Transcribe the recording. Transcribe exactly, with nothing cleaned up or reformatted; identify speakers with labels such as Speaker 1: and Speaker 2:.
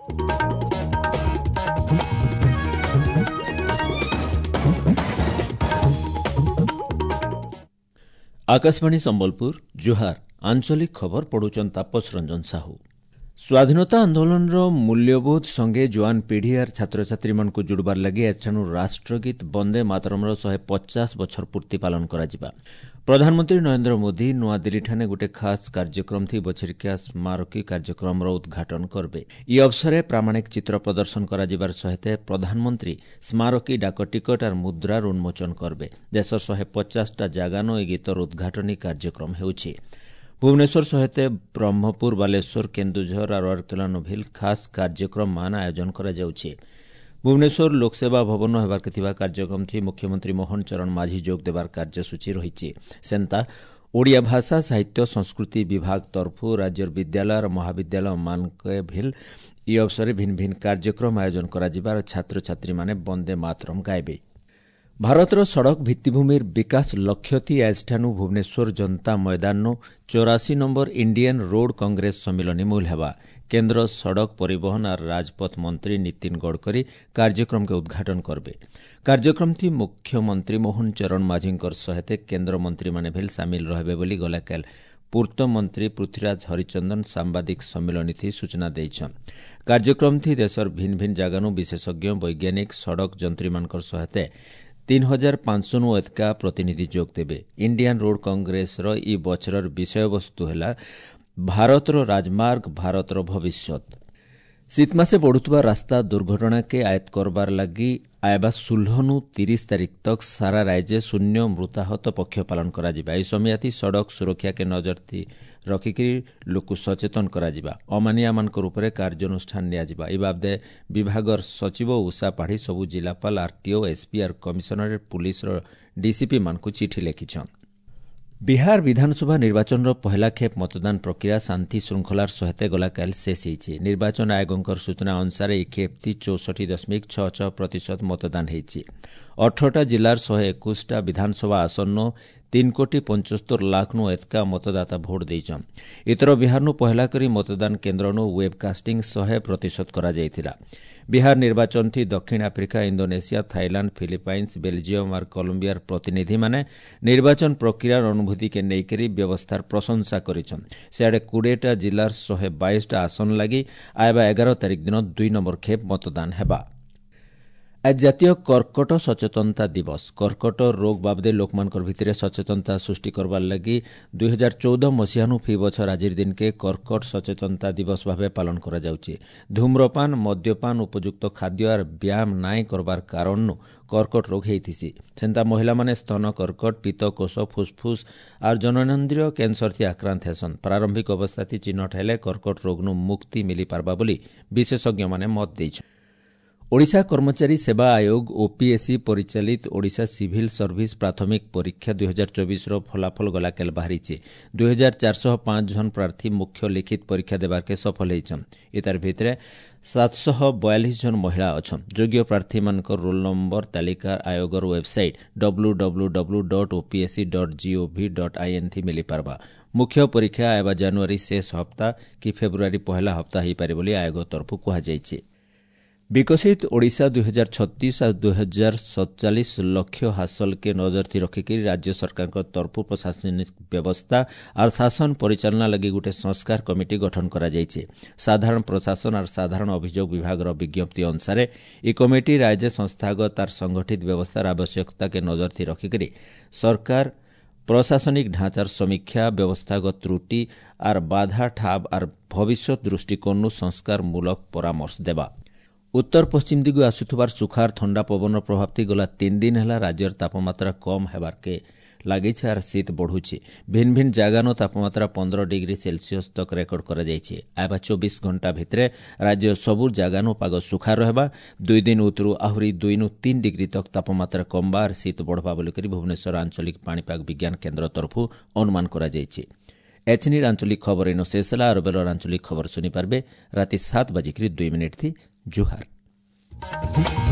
Speaker 1: आकाशवाणी संबलपुर जुहार आंचलिक खबर पढ़ुचन तापस रंजन साहू। स्वाधीनता आंदोलन मूल्यबोध संगे जुआन पीढ़ी और छात्र छात्री मान को जुड़बार लगे एठानु राष्ट्रगीत वंदे मातरम शहे पचास बछर पूर्ति पालन करा। प्रधानमंत्री नरेंद्र मोदी नुआदिल्ली ठाने गोटे खास कार्यक्रम थी बछरिका स्मारकी कार्यक्रम उद्घाटन करबे। ई अवसर प्रामाणिक चित्र प्रदर्शन करा सहित प्रधानमंत्री स्मारकी डाक टिकट और मुद्रार उन्मोचन करबे। देशर शहे पचासटा जागानो ए गीतर उद्घाटनी कार्यक्रम हेउछि। भुवनेश्वर सहित ब्रह्मपुर बालेश्वर केन्दुझर और अर्केलानोभिल खास कार्यक्रम मान आयोजन करा जाउछि। भुवनेश्वर लोकसेवा भवन हेबार थिबा कार्यक्रम थी मुख्यमंत्री मोहन चरण माझी जोग देबार कार्यसूची रहिछि। सेंता ओडिया भाषा साहित्य संस्कृति विभाग तरफु राज्यर विद्यालय और महाविद्यालय मानके भिल ई अवसर भिन्न भिन्न कार्यक्रम आयोजन करा जिबार छात्र छात्री माने वंदे मातरम गाइबे। भारतर सड़क भित्तिभूमिर विकास लक्ष्य थी आजठानु भुवनेश्वर जनता मैदान चौरासी नंबर इंडियन रोड कांग्रेस सम्मिलनी मूल हेबा। केन्द्र सड़क परिवहन और राजपथ मंत्री नितिन गडकरी कार्यक्रम के उद्घाटन करबे। कार्यक्रम थी मुख्यमंत्री मोहन चरण माझींकर सहित केन्द्र मंत्री माने भेल सामिल रहबे बोली गलाकाल पूर्त मंत्री पृथ्वीराज हरिचंदन सांबादिक सम्मिलनी थी सूचना देइछन। कार्यक्रम थी देशर भिन्न भिन्न जागानु विशेषज्ञ वैज्ञानिक सड़क जंत्री मानकर सहित तीन हजार पांच सौ नु एतका प्रतिनिधि जोग देबे। इंडियन रोड कांग्रेस रो ई बछरर विषय वस्तु हैला भारतर राजमार्ग भारतर भविष्यत। शीत मासे बढ़ुवा रास्ता दुर्घटना के आयत करबार लगी आयबा षोलह तीस तारीख तक सारा राज्य शून्य मृताहत पक्ष पालन करा जिबा। एई समयाती सड़क सुरक्षा के नजर थी रखिकी लोक सचेतन करा जिबा। अमानिया मानकर उपरे कार्यानुष्ठान निया जिबा। ई बाबदे विभागर सचिव उषा पाढ़ी सबु जिलापाल आरटीओ एसपी और कमिशनरेट पुलिस रो डीसीपी मानकु चिठी लिखिछन। बिहार विधानसभा निर्वाचन पहला खेप मतदान प्रक्रिया शांति श्रृंखलार सहित गलाकाल शेष होइछि। निर्वाचन आयोगंकर सूचना अनुसार ए खेपति चौसठी दशमिक छह छह प्रतिशत मतदान होइछि। अठरटा जिलार शहे एकुशटा विधानसभा आसन तीन कोटी पंचस्तर लाख नु एतका मतदाता भोट देइछन। इतर बिहार नु पहला करी मतदान केन्द्र नु वेबकास्टिंग शहे प्रतिशत करा जाइथिला। बिहार निर्वाचन थी दक्षिण Africa Indonesia Thailand Philippines Belgium और कोलंबियार प्रतिनिधि माने निर्वाचन प्रक्रियार अनुभूति के नेइकरी व्यवस्थार प्रशंसा करिछन। सियाडे कोड़ेटा जिलार शहे बाईसटा आसन लगी आयबा एगार तारीख दिन दुई नंबर खेप मतदान हेबा। आज जातीय कर्कट सचेतनता दिवस। कर्कट रोग बाबदे लोकमानकर भितरे सचेतनता सृष्टि करबार लगी दुई हजार चौदह मसीहानु फी बछर आजिर दिन के कर्कट सचेतनता दिवस भावे पालन करा जाउछि। धूम्रपान मद्यपान उपयुक्त खाद्य और व्यायाम नाई करबार कारण कर्कट रोग हेइथिसी। सेंता महिला माने स्तन कर्कट पित्तकोष फुसफुस और जननेन्द्रिय कैंसर थी आक्रांत हेसन। प्रारंभिक अवस्था थी चिन्हट हेले कर्कट रोग नु मुक्ति मिली पारबा बोली विशेषज्ञ माने मत देइछन। ओडिशा कर्मचारी सेवा आयोग ओपीएससी परिचालित ओडिशा सिविल सर्विस प्राथमिक परीक्षा दुई हजार चौबीस रो फलाफल गलाकाल बाहरी। दुई हजार चार सौ पांच जन प्रार्थी मुख्य लिखित परीक्षा देबार के सफल होइछन। इतार भितरे सात सौ बयालीस जन महिला अछन। योग्य प्रार्थी मानकर रोल नंबर तालिका आयोगर website W W W dot OPSC dot GOV dot IN थी मिली पारबा। मुख्य परीक्षा आयबा जनवरी शेष हप्ता कि फेब्रुआरी पहला हप्ता हो पारे बोली आयोग तरफु कहा जाइछि। विकसित ओडिशा दुई हजार छत्तीस और दुई हजार सतचालीस लक्ष्य हासिल के नजर थी रखिकी राज्य सरकार को तरफु प्रशासनिक व्यवस्था और शासन परिचालना लगी गोटे संस्कार कमिटी गठन करा जाइछे। साधारण प्रशासन और साधारण अभियोग विभाग विज्ञप्ति अनुसार ई कमिटी राज्य संस्थागत और संगठित व्यवस्थार आवश्यकता के नजर थी रखिकी सरकार प्रशासनिक ढांचार समीक्षा व्यवस्थागत त्रुटि और बाधा ठाब और भविष्य दृष्टिकोण संस्कारमूलक परामर्श देवा। उत्तर पश्चिम दिगु आसुथबार सुखार ठंडा पवन प्रभाव थी गला तीन दिन है राज्यर तापमात्रा कम हेबार के लगी और शीत बढ़ुछि। भिन्न भिन्न जगानो तापमात्रा पंद्रह डिग्री सेल्सियस तक रेकर्ड करा जाइछे। आबा चौबीस घंटा भितरे राज्य सबु जगानो पाग सुखार रहबा। दुई दिन उतरु आहुरी दुई नु तीन डिग्री तक तापमात्रा कमबा और शीत बढ़वा बोलिकरी भुवनेश्वर आंचलिक पाणीपाग विज्ञान केन्द्र तरफु अनुमान करा जाइछे। एचनी आंचलिक खबर इन शेष है। और बेलर आंचलिक खबर सुनी पारबे राति सात बजिक दुई मिनिट थी। जुहार।